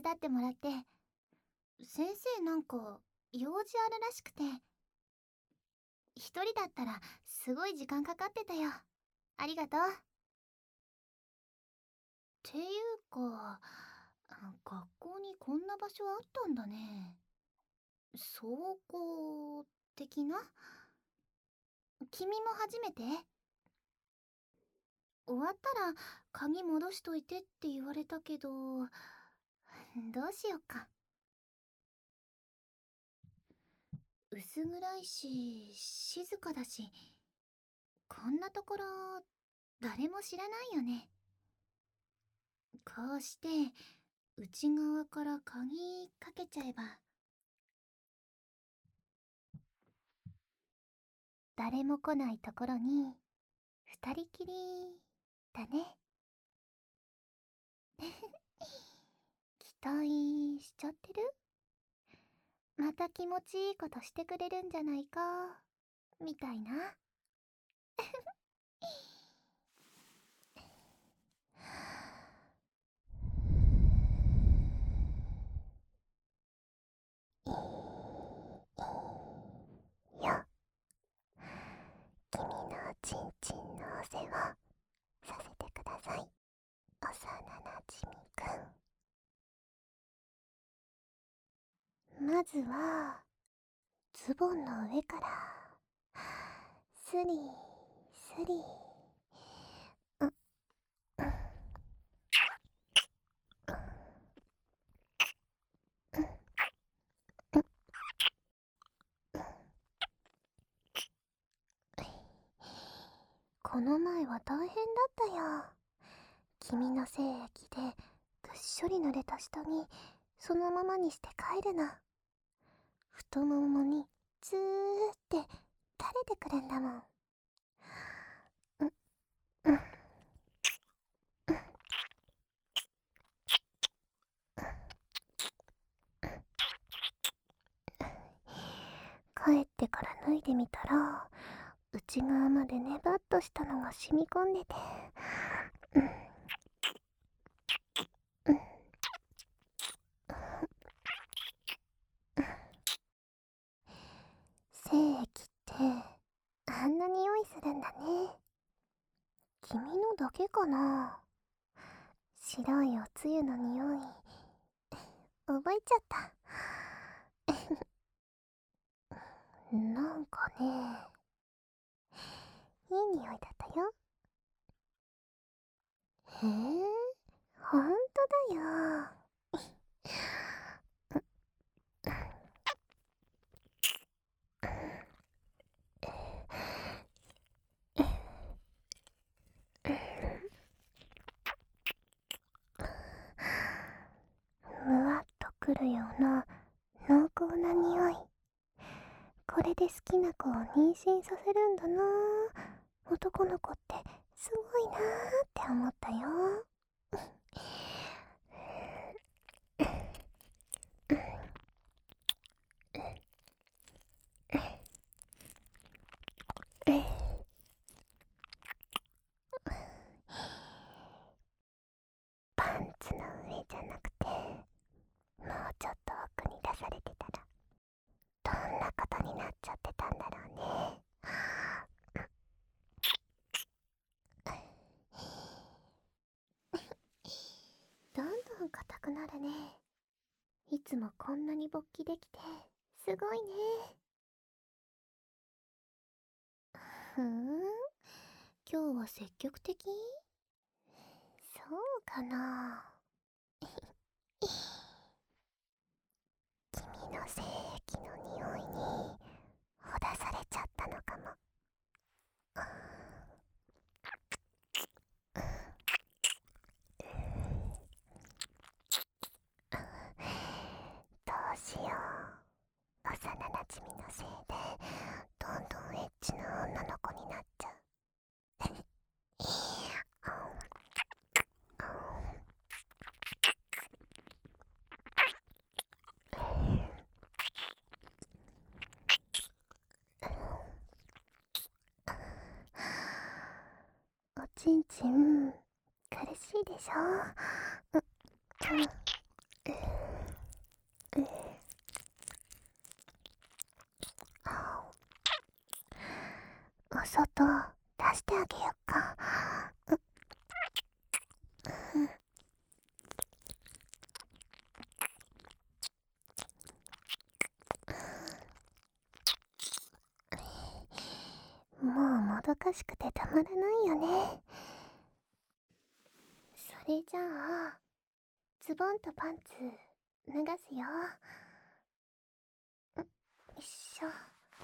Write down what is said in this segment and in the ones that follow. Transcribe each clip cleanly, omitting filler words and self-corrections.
伝ってもらって。先生なんか用事あるらしくて、一人だったらすごい時間かかってたよ。ありがとう。っていうか、学校にこんな場所あったんだね。倉庫的な？君も初めて？終わったら鍵戻しといてって言われたけど、どうしよっか。薄暗いし、静かだし、こんなところ誰も知らないよね。こうして内側から鍵かけちゃえば誰も来ないところに二人きりだね。期待しちゃってる？また気持ちいいことしてくれるんじゃないかみたいな。よ、君のちんちんのお世話させてください。幼なじみくん。まずはズボンの上からスリスリ。この前は大変だったよ。君の精液でぐっしょり濡れた下着そのままにして帰るの。太ももにずーって垂れてくるんだもん。帰ってから脱いでみたら内側までネバッとしたのが染み込んでて、精液ってあんな匂いするんだね。君のだけかな。白いおつゆの匂い覚えちゃった。なんかね、いい匂いだったよ。へえ、ほんとだよ。むわっとくるような濃厚な匂い。これで好きな子を妊娠させるんだな。男の子ってすごいなーって思ったよ。パンツの上じゃなくてもうちょっと奥に出されてたらどんなことになっちゃってたんだろうね。どんどん硬くなるね。いつもこんなに勃起できてすごいね。今日は積極的？そうかな。君の精液の匂いにほだされちゃったのかも。どうしよう。幼なじみのせいでどんどんエッチな女の子になっちゃう。おちんちん苦しいでしょ。 外出してあげよっか。もうもどかしくてたまらないよね。それじゃあズボンとパンツ脱がすよ。よいしょ。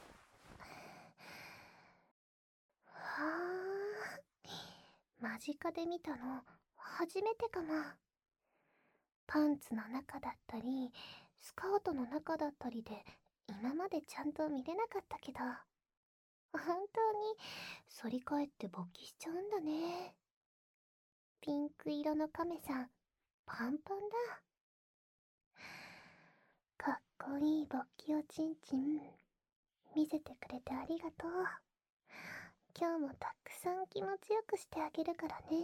はあ、間近で見たの初めてかも。パンツの中だったりスカートの中だったりで今までちゃんと見れなかったけど、本当に反り返って勃起しちゃうんだね。ピンク色のカメさんパンパンだ。かっこいい勃起をちんちん見せてくれてありがとう。今日もたくさん気持ちよくしてあげるからね。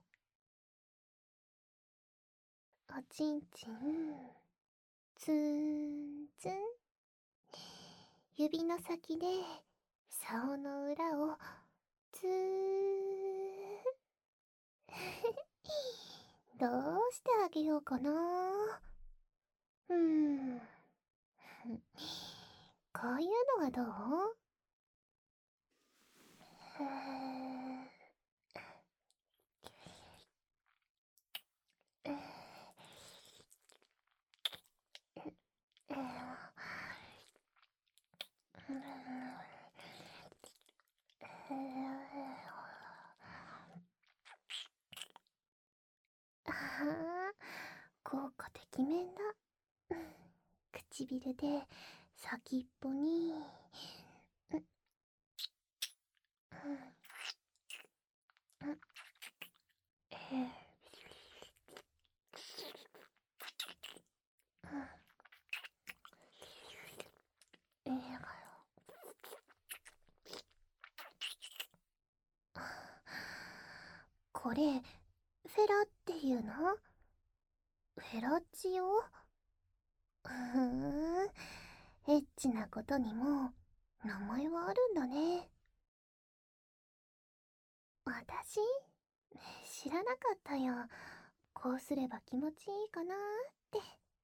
おちんちんツーンツン。指の先で竿の裏をツーどうしてあげようかな。こういうのはどう？ああ、効果てきめんだ。唇で先っぽに、これフェラっていうの？フェラチオ？エッチなことにも名前はあるんだね。私知らなかったよ。こうすれば気持ちいいかなーって。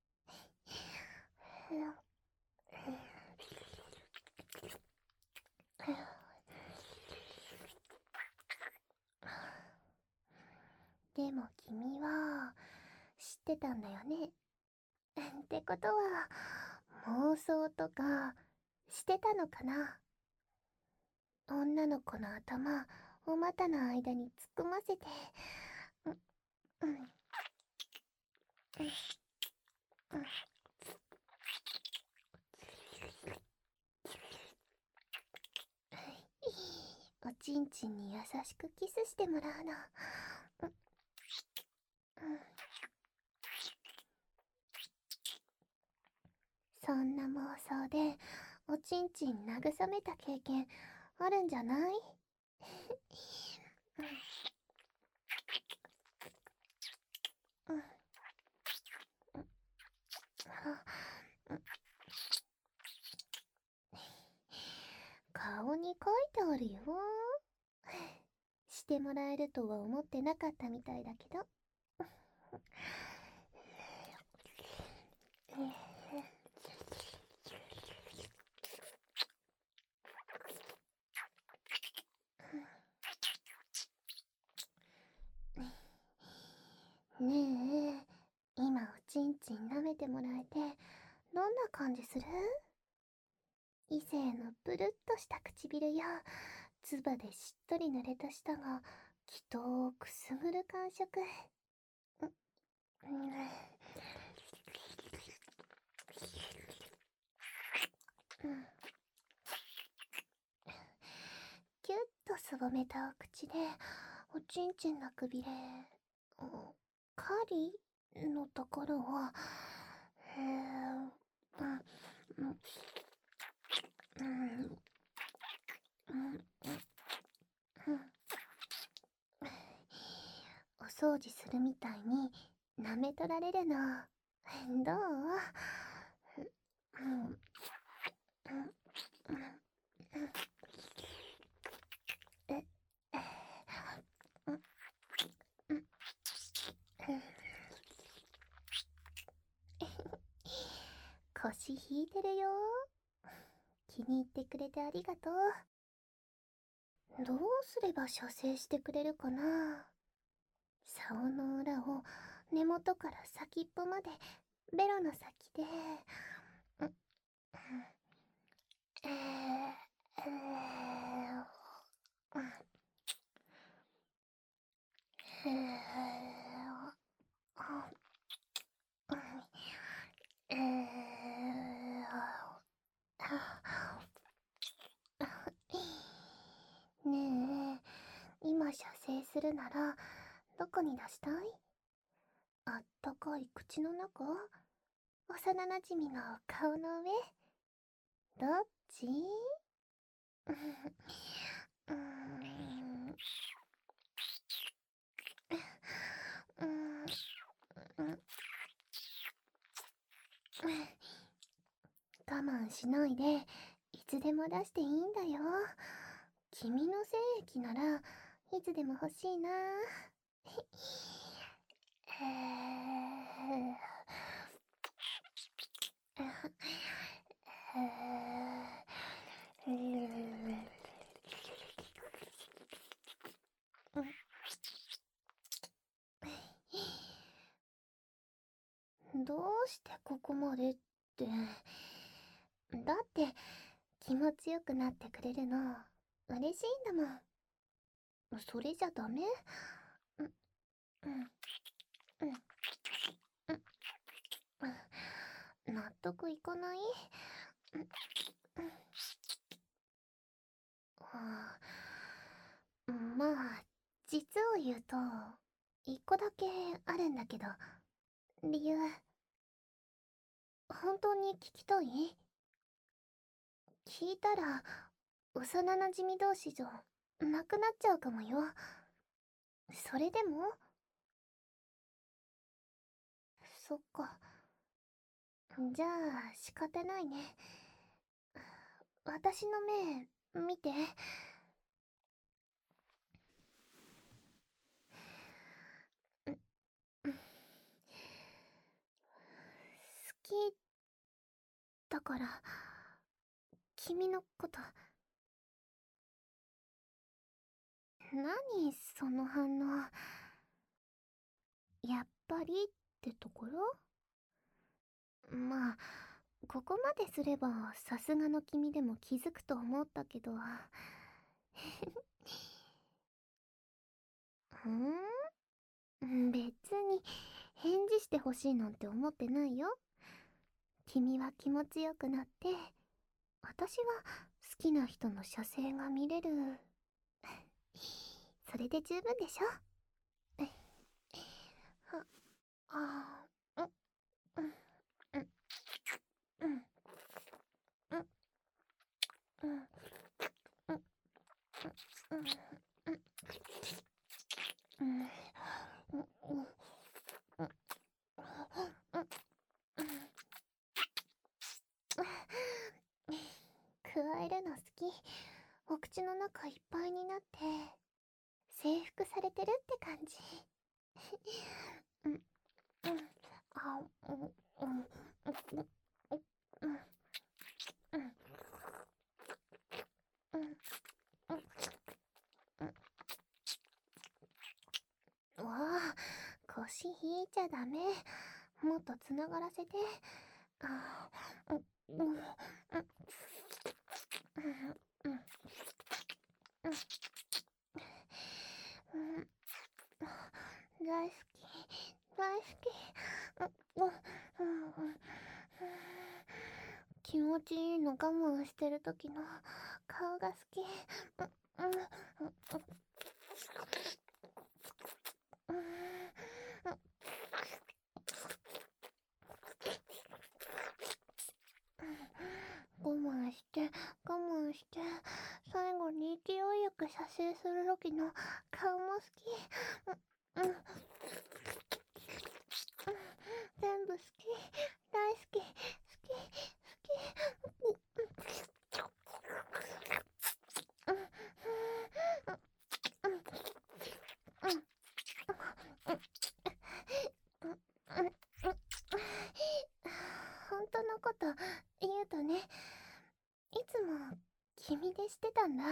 でも君は知ってたんだよね。ってことは妄想とかしてたのかな。女の子の頭お股の間に突っ込ませて、うんうんおちんちんに優しくキスしてもらうの。そんな妄想でおちんちん慰めた経験あるんじゃない？顔に書いてあるよ。してもらえるとは思ってなかったみたいだけど。ねえ、今おちんちん舐めてもらえてどんな感じする？異性のプルッとした唇や唾でしっとり濡れた舌が気筒をくすぐる感触。キュッとすぼめたお口でおちんちんのくびれ、カリのところをお掃除するみたいに舐め取られるのどう？ 星引いてるよ。気に入ってくれてありがとう。どうすれば射精してくれるかな。竿の裏を根元から先っぽまでベロの先で、うん、えー、えー、うん、えー、えねえ、今射精するならどこに出したい？あったかい口の中？幼なじみの顔の上？どっち？うーん、うーん、我慢しないで、いつでも出していいんだよ。君の精液ならいつでも欲しいな。どうしてここまでって。だって気持ちよくなってくれるの嬉しいんだもん。それじゃダメ？うん、うん、うん、うん。納得いかない？うん、うん。まあ、実を言うと、一個だけあるんだけど、理由、本当に聞きたい？聞いたら、幼なじみ同士じゃ、なくなっちゃうかもよ。それでも？そっか。じゃあ、仕方ないね。私の目、見て。好きだから、君のこと。何その反応。やっぱりってところ？まあ、ここまですればさすがの君でも気づくと思ったけど。別に返事してほしいなんて思ってないよ。君は気持ちよくなって、私は好きな人の射精が見れる。それで十分でしょ。は、あー、うん、うん、うん、うん、うん、うん、うん、うん、うん、うん、加えるの好き。お口の中いっぱいになって征服されてるって感じ。うん、うん、あ、うん、うん、うん、うん、うん、うん、うん、うん。わあ、腰引いちゃダメ。もっとつながらせて。あ、うん、うん、うん、うん、うん、うん、うん、大好き、大好き。うん、うん、うん、気持ちいいの我慢してる時の顔が好き。うん、うん、うん、うん、うん、我慢して、我慢して、最後に勢いよく射精する時の顔も好き。うん、うん、うん、全部好き。大好き。好き。好き。うん、うん、うん、うん、うん、うん、うん、うん、本当のことんだ。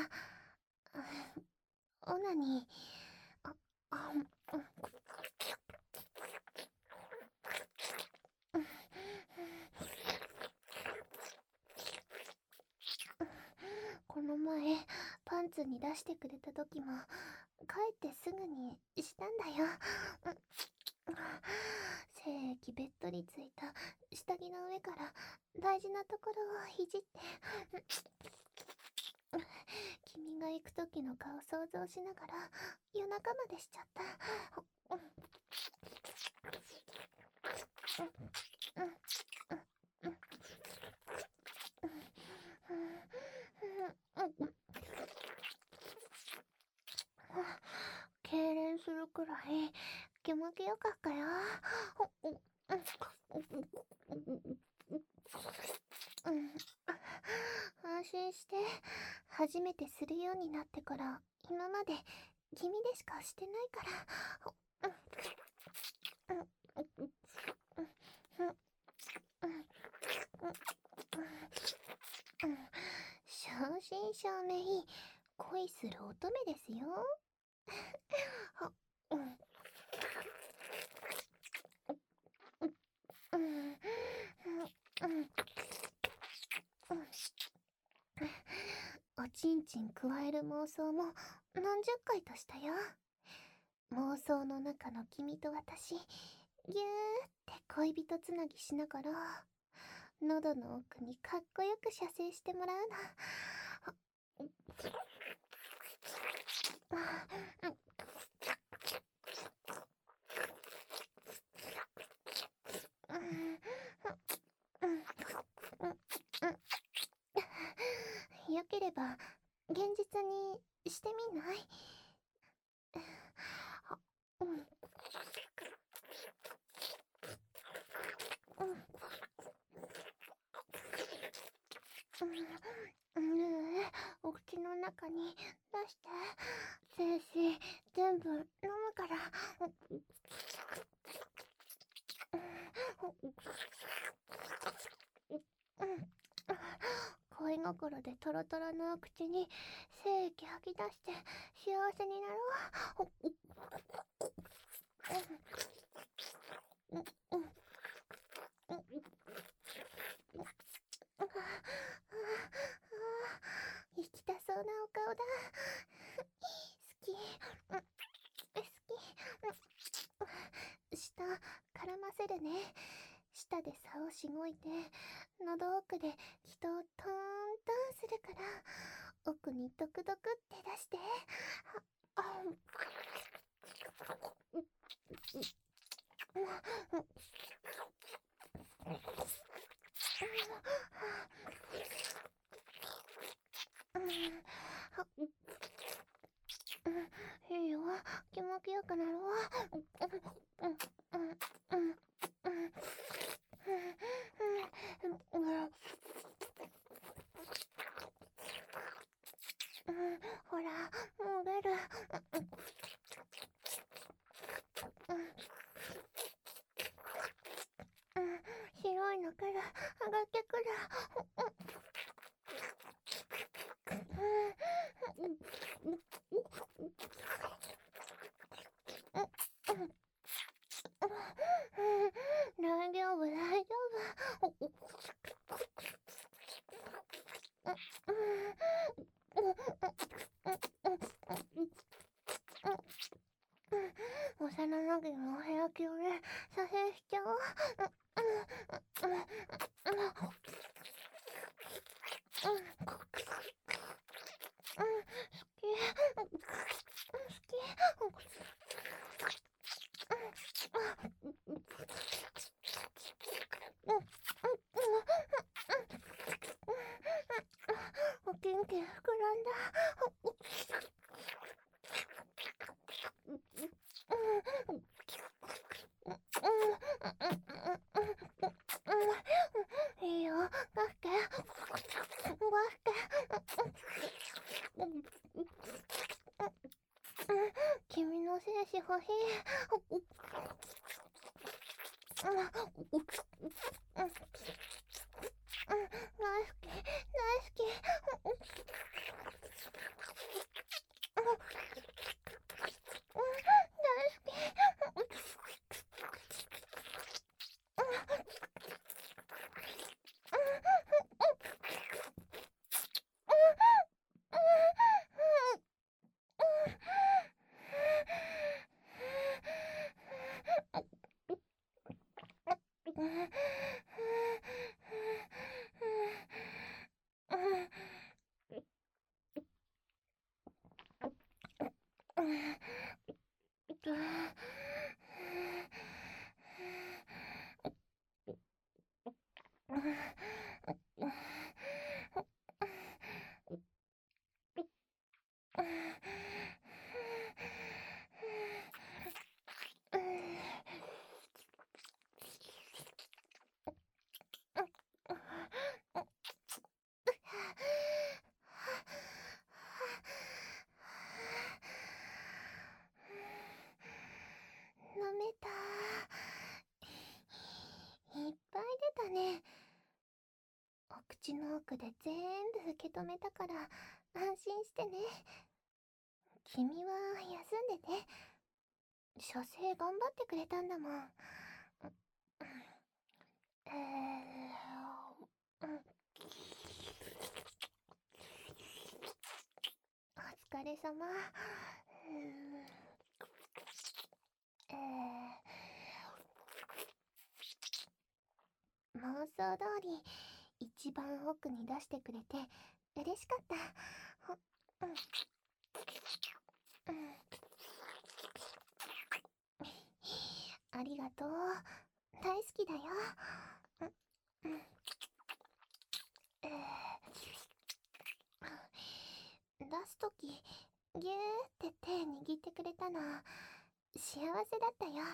オナニー。あ、うん、この前パンツに出してくれた時も帰ってすぐにしたんだよ。精液べっとりついた下着の上から大事なところをいじって君が行く時の顔想像しながら夜中までしちゃった。痙攣するくらい気持ちよかったよ。安心して。初めてするようになってから今まで君でしかしてないから。正真正銘恋する乙女ですよ。おちんちん加える妄想も何十回としたよ。妄想の中の君と私、ぎゅーって恋人つなぎしながら喉の奥にかっこよく射精してもらうの。よければ現実にしてみない？ねえ、お口の中に出して。精子全部飲むから。恋心でトロトロのお口に精液吐き出して幸せになろう。行きたそうなお顔だ。好き。好き。舌絡ませるね。舌で竿をしごいて喉奥で気をトーントンするから奥にドクドクって出して。いいよ、気持ちよくなるわ。ほら、もう出る。白いのから上がってくる。大丈夫、大丈夫。幼なじみの部屋着をね、左遷しちゃおう。お元気膨らんだ。いいよ、出して。君の精子欲しい。大好き、大好き。 飲めた。いっぱい出たね。お口の奥で全部受け止めたから安心してね。君は休んでね。射精頑張ってくれたんだもん。お疲れ様。妄想通り一番奥に出してくれて嬉しかった。ありがとう。大好きだよ。出すときぎゅーって手握ってくれたの幸せだったよ。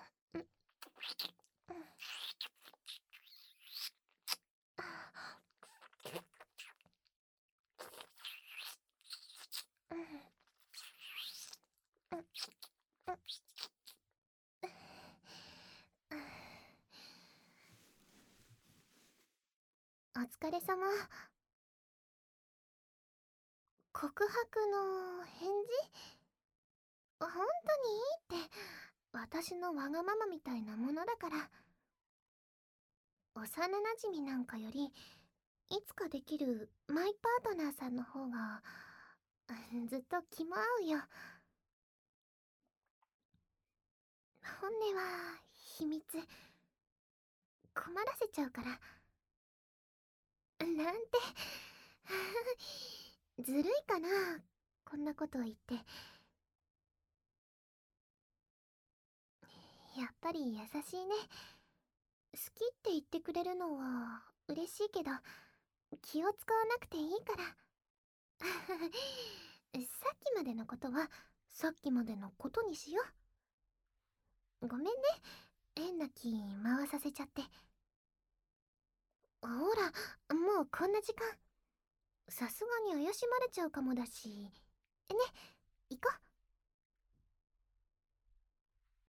お疲れ様。告白の返事？本当にいいって、私のわがままみたいなものだから。幼なじみなんかよりいつかできるマイパートナーさんの方がずっと気も合うよ。本音は秘密。困らせちゃうから。なんてずるいかな、こんなこと言って。やっぱり優しいね。好きって言ってくれるのは嬉しいけど、気を使わなくていいから。さっきまでのことはさっきまでのことにしよう。ごめんね、変な気回させちゃって。ほら、もうこんな時間。さすがに怪しまれちゃうかもだし。ね、行こう。